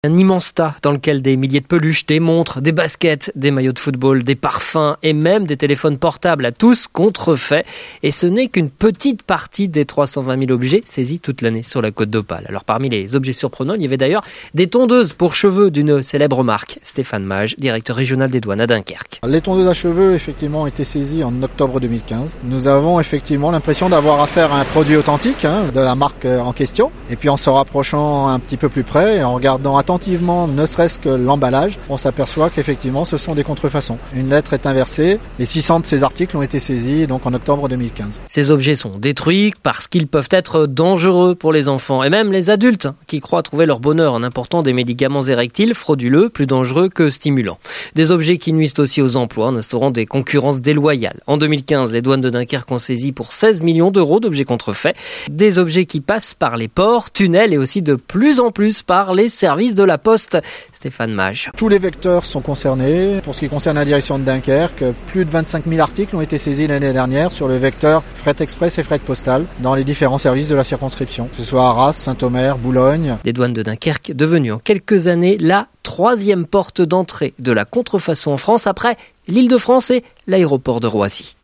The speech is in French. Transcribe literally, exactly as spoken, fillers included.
Un immense tas dans lequel des milliers de peluches, des montres, des baskets, des maillots de football, des parfums et même des téléphones portables à tous contrefaits. Et ce n'est qu'une petite partie des trois cent vingt mille objets saisis toute l'année sur la côte d'Opale. Alors parmi les objets surprenants, il y avait d'ailleurs des tondeuses pour cheveux d'une célèbre marque. Stéphane Mage, directeur régional des douanes à Dunkerque. Les tondeuses à cheveux effectivement ont été saisies en octobre deux mille quinze. Nous avons effectivement l'impression d'avoir affaire à un produit authentique hein, de la marque en question. Et puis en se rapprochant un petit peu plus près et en regardant attentivement Attentivement, ne serait-ce que l'emballage, on s'aperçoit qu'effectivement ce sont des contrefaçons. Une lettre est inversée et six cents de ces articles ont été saisis donc en octobre deux mille quinze. Ces objets sont détruits parce qu'ils peuvent être dangereux pour les enfants et même les adultes qui croient trouver leur bonheur en important des médicaments érectiles frauduleux, plus dangereux que stimulants. Des objets qui nuisent aussi aux emplois en instaurant des concurrences déloyales. En deux mille quinze, les douanes de Dunkerque ont saisi pour seize millions d'euros d'objets contrefaits. Des objets qui passent par les ports, tunnels et aussi de plus en plus par les services de la Poste. Stéphane Mage. Tous les vecteurs sont concernés. Pour ce qui concerne la direction de Dunkerque, plus de vingt-cinq mille articles ont été saisis l'année dernière sur le vecteur fret express et fret postal dans les différents services de la circonscription, que ce soit Arras, Saint-Omer, Boulogne. Les douanes de Dunkerque devenues en quelques années la troisième porte d'entrée de la contrefaçon en France après l'Île-de-France et l'aéroport de Roissy.